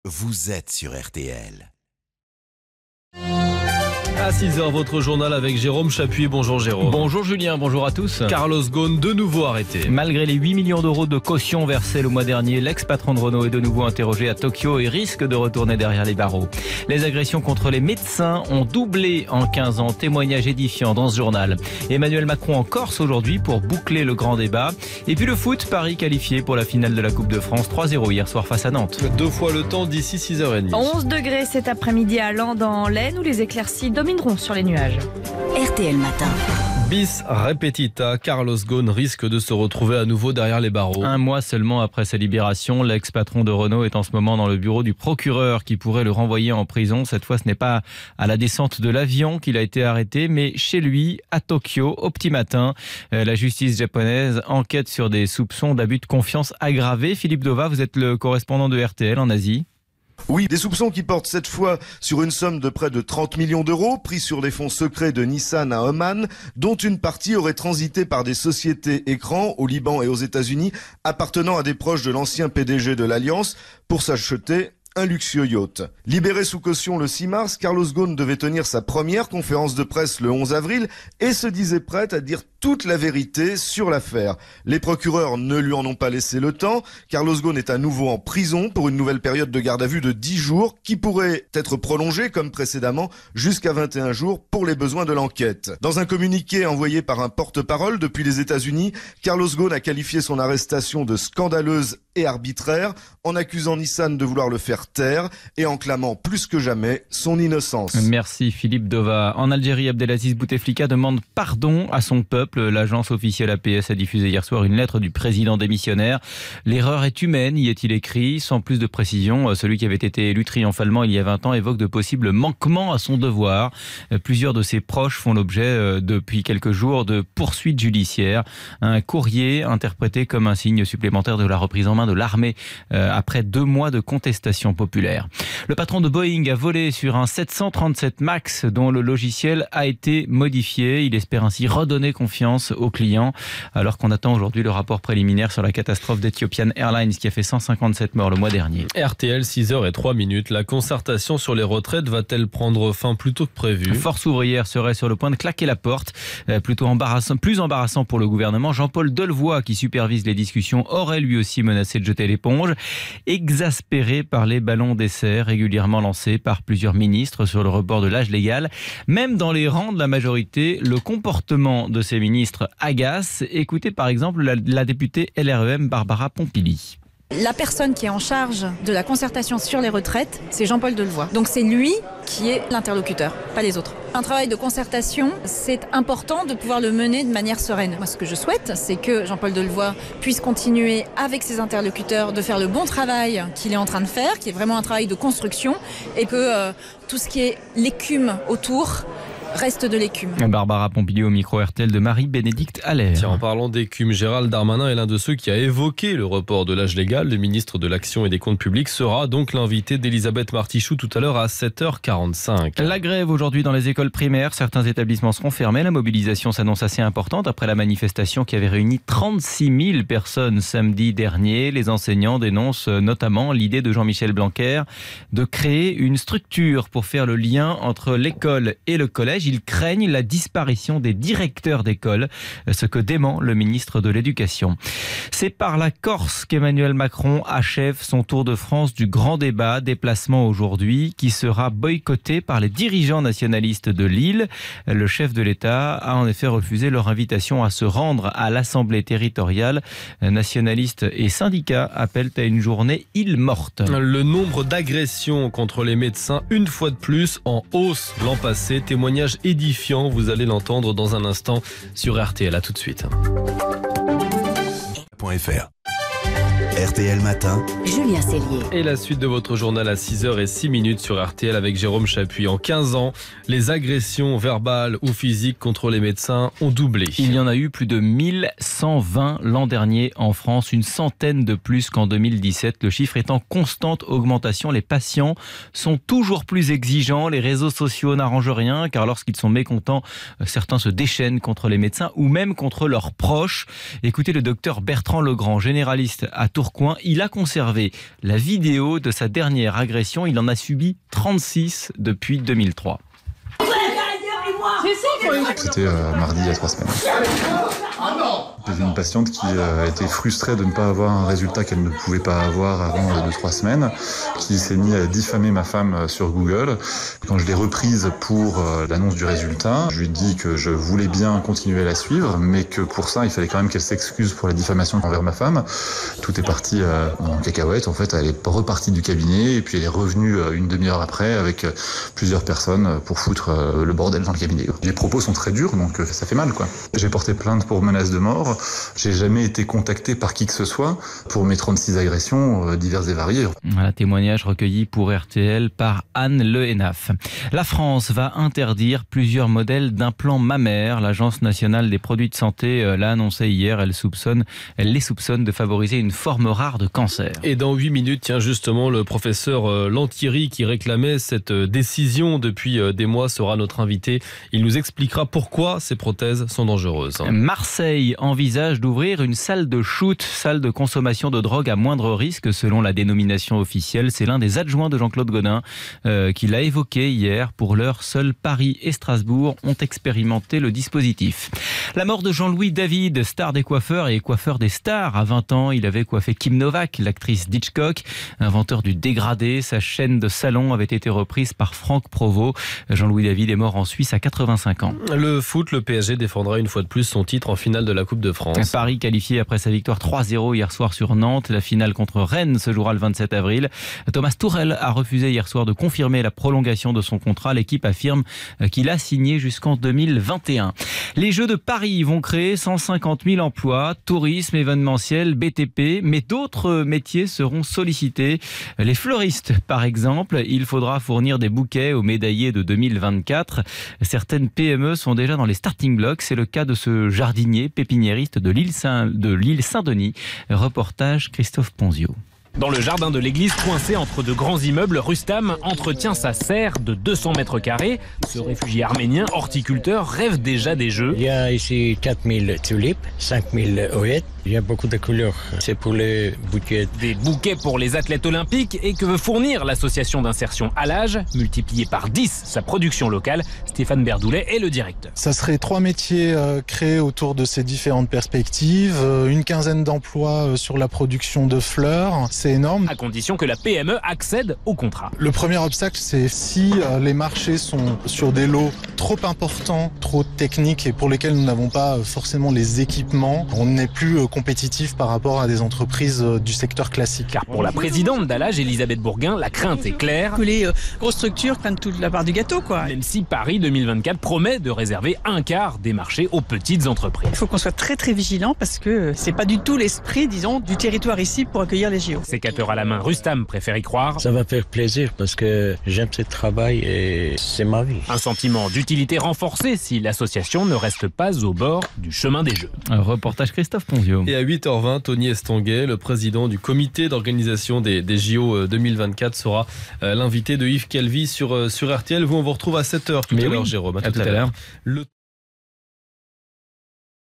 vous êtes sur RTL. À 6h, votre journal avec Jérôme Chapuis. Bonjour Jérôme. Bonjour Julien, bonjour à tous. Carlos Ghosn, de nouveau arrêté. Malgré les 8 millions d'euros de caution versés le mois dernier, l'ex-patron de Renault est de nouveau interrogé à Tokyo et risque de retourner derrière les barreaux. Les agressions contre les médecins ont doublé en 15 ans. Témoignage édifiant dans ce journal. Emmanuel Macron en Corse aujourd'hui pour boucler le grand débat. Et puis le foot, Paris qualifié pour la finale de la Coupe de France. 3-0 hier soir face à Nantes. 2 fois le temps d'ici 6h30. 11 degrés cet après-midi à Lens dans l'Aisne où les éclaircies domineront sur les nuages. RTL Matin. Bis repetita, Carlos Ghosn risque de se retrouver à nouveau derrière les barreaux. Un mois seulement après sa libération, l'ex-patron de Renault est en ce moment dans le bureau du procureur qui pourrait le renvoyer en prison. Cette fois, ce n'est pas à la descente de l'avion qu'il a été arrêté, mais chez lui, à Tokyo, au petit matin. La justice japonaise enquête sur des soupçons d'abus de confiance aggravés. Philippe Dova, vous êtes le correspondant de RTL en Asie. Oui, des soupçons qui portent cette fois sur une somme de près de 30 millions d'euros pris sur les fonds secrets de Nissan à Oman, dont une partie aurait transité par des sociétés écrans au Liban et aux États-Unis appartenant à des proches de l'ancien PDG de l'Alliance pour s'acheter un luxueux yacht. Libéré sous caution le 6 mars, Carlos Ghosn devait tenir sa première conférence de presse le 11 avril et se disait prêt à dire toute la vérité sur l'affaire. Les procureurs ne lui en ont pas laissé le temps. Carlos Ghosn est à nouveau en prison pour une nouvelle période de garde à vue de 10 jours qui pourrait être prolongée comme précédemment jusqu'à 21 jours pour les besoins de l'enquête. Dans un communiqué envoyé par un porte-parole depuis les États-Unis, Carlos Ghosn a qualifié son arrestation de scandaleuse et arbitraire en accusant Nissan de vouloir le faire taire et en clamant plus que jamais son innocence. Merci Philippe Dova. En Algérie, Abdelaziz Bouteflika demande pardon à son peuple. L'agence officielle APS a diffusé hier soir une lettre du président démissionnaire. L'erreur est humaine, y est-il écrit. Sans plus de précision, celui qui avait été élu triomphalement il y a 20 ans évoque de possibles manquements à son devoir. Plusieurs de ses proches font l'objet depuis quelques jours de poursuites judiciaires. Un courrier interprété comme un signe supplémentaire de la reprise en main de l'armée après 2 mois de contestation populaire. Le patron de Boeing a volé sur un 737 MAX dont le logiciel a été modifié. Il espère ainsi redonner confiance aux clients alors qu'on attend aujourd'hui le rapport préliminaire sur la catastrophe d'Ethiopian Airlines qui a fait 157 morts le mois dernier. RTL, 6h03. La concertation sur les retraites va-t-elle prendre fin plus tôt que prévu ? Force ouvrière serait sur le point de claquer la porte. Plus embarrassant pour le gouvernement. Jean-Paul Delevoye, qui supervise les discussions, aurait lui aussi menacé de jeter l'éponge. Exaspéré par les ballons d'essai régulièrement lancés par plusieurs ministres sur le report de l'âge légal. Même dans les rangs de la majorité, le comportement de ces ministres agace. Écoutez par exemple la députée LREM Barbara Pompili. La personne qui est en charge de la concertation sur les retraites, c'est Jean-Paul Delevoye. Donc c'est lui qui est l'interlocuteur, pas les autres. Un travail de concertation, c'est important de pouvoir le mener de manière sereine. Moi, ce que je souhaite, c'est que Jean-Paul Delevoye puisse continuer avec ses interlocuteurs de faire le bon travail qu'il est en train de faire, qui est vraiment un travail de construction, et que tout ce qui est l'écume autour reste de l'écume. Barbara Pompili au micro RTL de Marie-Bénédicte Allaire. Tiens, en parlant d'écume, Gérald Darmanin est l'un de ceux qui a évoqué le report de l'âge légal. Le ministre de l'Action et des Comptes Publics sera donc l'invité d'Elisabeth Martichoux tout à l'heure à 7h45. La grève aujourd'hui dans les écoles primaires. Certains établissements seront fermés. La mobilisation s'annonce assez importante après la manifestation qui avait réuni 36 000 personnes samedi dernier. Les enseignants dénoncent notamment l'idée de Jean-Michel Blanquer de créer une structure pour faire le lien entre l'école et le collège. Ils craignent la disparition des directeurs d'école, ce que dément le ministre de l'Éducation. C'est par la Corse qu'Emmanuel Macron achève son tour de France du grand débat, déplacement aujourd'hui qui sera boycotté par les dirigeants nationalistes de Lille. Le chef de l'État a en effet refusé leur invitation à se rendre à l'Assemblée territoriale. Nationalistes et syndicats appellent à une journée île morte. Le nombre d'agressions contre les médecins, une fois de plus, en hausse l'an passé. Témoignage édifiant, vous allez l'entendre dans un instant sur RTL. À tout de suite. .fr RTL Matin, Julien Cellier. Et la suite de votre journal à 6h06 sur RTL avec Jérôme Chapuis. En 15 ans, les agressions verbales ou physiques contre les médecins ont doublé. Il y en a eu plus de 1120 l'an dernier en France, une centaine de plus qu'en 2017. Le chiffre est en constante augmentation. Les patients sont toujours plus exigeants. Les réseaux sociaux n'arrangent rien car lorsqu'ils sont mécontents, certains se déchaînent contre les médecins ou même contre leurs proches. Écoutez le docteur Bertrand Legrand, généraliste à Tours Tourcoing. Il a conservé la vidéo de sa dernière agression. Il en a subi 36 depuis 2003. C'était mardi il y a 3 semaines. J'ai vu une patiente qui était frustrée de ne pas avoir un résultat qu'elle ne pouvait pas avoir avant 2-3 semaines, qui s'est mis à diffamer ma femme sur Google. Quand je l'ai reprise pour l'annonce du résultat, je lui ai dit que je voulais bien continuer à la suivre, mais que pour ça, il fallait quand même qu'elle s'excuse pour la diffamation envers ma femme. Tout est parti en cacahuète. En fait, elle est repartie du cabinet et puis elle est revenue une demi-heure après avec plusieurs personnes pour foutre le bordel dans le cabinet. Les propos sont très durs, donc ça fait mal, quoi. J'ai porté plainte pour menace de mort. J'ai jamais été contacté par qui que ce soit pour mes 36 agressions diverses et variées. Voilà, témoignage recueilli pour RTL par Anne Le Hénaf. La France va interdire plusieurs modèles d'implants mammaires. L'Agence nationale des produits de santé l'a annoncé hier. Elle les soupçonne de favoriser une forme rare de cancer. Et dans 8 minutes, tiens, justement, le professeur Lantieri, qui réclamait cette décision depuis des mois, sera notre invité. Il nous expliquera pourquoi ces prothèses sont dangereuses. Marseille envisage d'ouvrir une salle de shoot, salle de consommation de drogue à moindre risque selon la dénomination officielle. C'est l'un des adjoints de Jean-Claude Godin qui l'a évoqué hier. Pour l'heure, seuls Paris et Strasbourg ont expérimenté le dispositif. La mort de Jean-Louis David, star des coiffeurs et coiffeur des stars. À 20 ans, il avait coiffé Kim Novak, l'actrice d'Hitchcock, inventeur du dégradé. Sa chaîne de salon avait été reprise par Franck Provost. Jean-Louis David est mort en Suisse à 85 ans. Le foot, le PSG défendra une fois de plus son titre en finale de la Coupe de France. Paris qualifié après sa victoire 3-0 hier soir sur Nantes. La finale contre Rennes se jouera le 27 avril. Thomas Tuchel a refusé hier soir de confirmer la prolongation de son contrat. L'équipe affirme qu'il a signé jusqu'en 2021. Les Jeux de Paris vont créer 150 000 emplois, tourisme, événementiel, BTP, mais d'autres métiers seront sollicités. Les fleuristes, par exemple, il faudra fournir des bouquets aux médaillés de 2024. Certaines PME sont déjà dans les starting blocks. C'est le cas de ce jardinier pépiniériste de l'île Saint-Denis. Reportage Christophe Ponzio. Dans le jardin de l'église, coincé entre de grands immeubles, Rustam entretient sa serre de 200 mètres carrés. Ce réfugié arménien, horticulteur, rêve déjà des Jeux. Il y a ici 4000 tulipes, 5000 oeillettes. Il y a beaucoup de couleurs. C'est pour les bouquets. Des bouquets pour les athlètes olympiques. Et que veut fournir l'association d'insertion à l'âge? Multiplier par 10 sa production locale. Stéphane Berdoulet est le directeur. Ça serait 3 métiers créés autour de ces différentes perspectives. Une quinzaine d'emplois sur la production de fleurs. C'est énorme. À condition que la PME accède au contrat. Le premier obstacle, c'est si les marchés sont sur des lots trop importants, trop techniques et pour lesquels nous n'avons pas forcément les équipements, on n'est plus compétitif par rapport à des entreprises du secteur classique. Car pour la présidente d'Allage, Elisabeth Bourguin, la crainte est claire. Que les grosses structures prennent toute la part du gâteau, quoi. Même si Paris 2024 promet de réserver un quart des marchés aux petites entreprises. Il faut qu'on soit très très vigilant parce que c'est pas du tout l'esprit, disons, du territoire ici pour accueillir les JO. Sécateur à la main, Rustam préfère y croire. Ça va faire plaisir parce que j'aime ce travail et c'est ma vie. Un sentiment d'utilité renforcé si l'association ne reste pas au bord du chemin des Jeux. Un reportage Christophe Ponzio. Et à 8h20, Tony Estanguet, le président du comité d'organisation des JO 2024, sera l'invité de Yves Calvi sur RTL. Vous, on vous retrouve à 7h tout à l'heure, Jérôme. À tout à l'heure.